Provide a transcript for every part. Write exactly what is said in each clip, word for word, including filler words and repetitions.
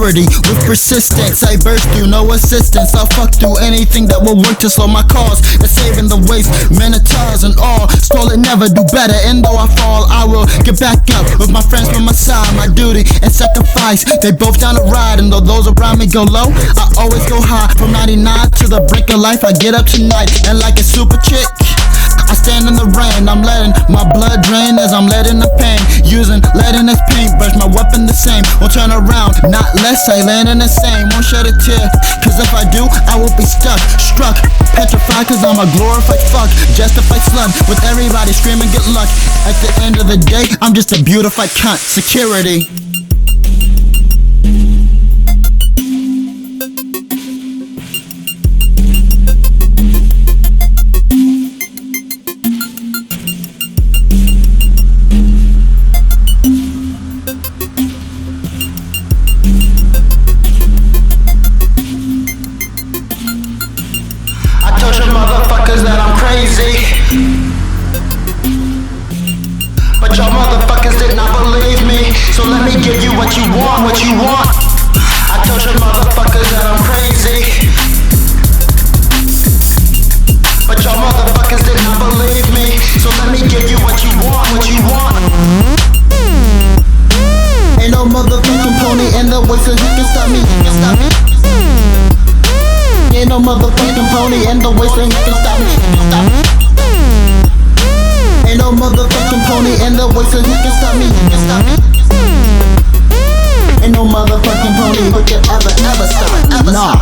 security with persistence. I burst through, no assistance. I'll fuck through anything that will work to slow my cause. They're saving the waste, minotaurs and all. Stall it, never do better. And though I fall, I will get back up with my friends by my side. My duty and sacrifice, they both down to ride. And though those around me go low, I always go high. From ninety-nine to the brink of life, I get up tonight. And like a super chick, I stand in the rain. I'm letting my blood drain as I'm letting the pain. Using lead in this paintbrush, my weapon the same. Won't turn around, not less, I land in the same. Won't shed a tear, cause if I do, I will be stuck, struck, petrified, cause I'm a glorified fuck. Justified slut, with everybody screaming good luck. At the end of the day, I'm just a beautified cunt. Security. I told you motherfuckers that I'm crazy, but y'all motherfuckers did not believe me. So let me give you what you want, what you want. I told you motherfuckers that I'm crazy, but y'all motherfuckers did not believe me. So let me give you what you want, what you want. Ain't no motherfucking pony in the way, so he can stop me, he can stop me. Ain't no motherfucking pony in the way, so he can stop me, he can stop me. Ain't no motherfucking pony in the way, so he can stop me, he can stop me. Ain't no motherfucking pony who can ever, ever stop, ever stop.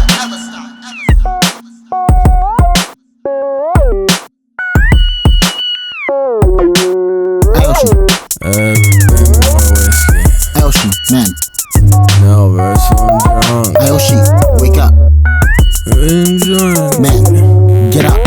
Elshi, man. No, bro, so I'm drunk. Elshi, wake up. Man, get up.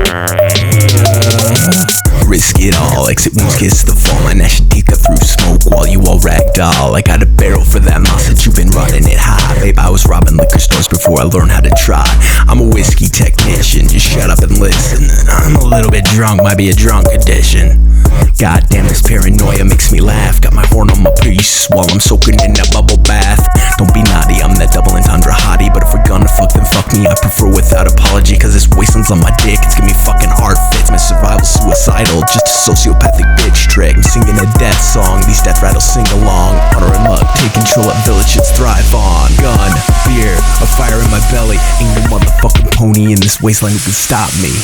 Risk it all, exit wounds kiss the fall. My gnashing teeth cut through smoke while you all ragdoll. I got a barrel for that mouse that you've been running it high. Babe, I was robbing liquor stores before I learned how to try. I'm a whiskey technician, just shut up and listen. I'm a little bit drunk, might be a drunk addition. Goddamn, this paranoia makes me laugh. Got my horn on my piece while I'm soaking in that bubble bath. Don't be naughty, I'm that double entendre hottie. But if we're gonna fuck, then fuck me. I prefer without apology, cause this wasteland's on my dick. It's giving me fucking heart fits. My survival's suicidal, just a sociopathic bitch trick. I'm singing a death song, these death rattles sing along. Honor and mug, take control of village, shits thrive on. Gun, beer, a fire in my belly. Ain't no motherfucking pony in this wasteland who can stop me.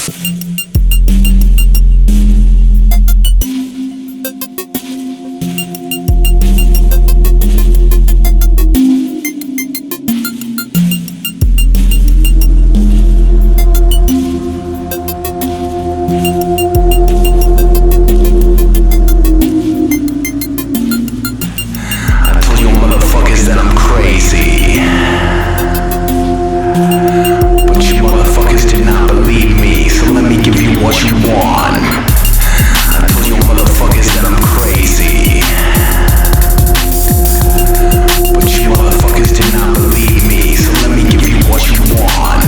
What you want? I told you motherfuckers that I'm crazy, but you motherfuckers did not believe me. So let me give you what you want.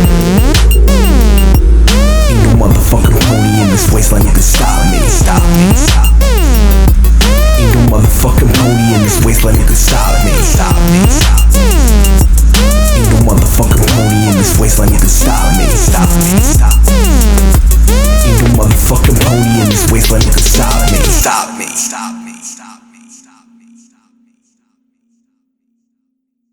Ain't no motherfucking pony in this wasteland who can stop me. Stop me. Stop me. Ain't no motherfucking pony in this wasteland who can stop me. Stop me. Stop me. Ain't no motherfucking pony in this wasteland who can stop me. Stop me. Stop me. Ain't no motherfucking pony in this wasteland who can stop me. Stop me. Stop me.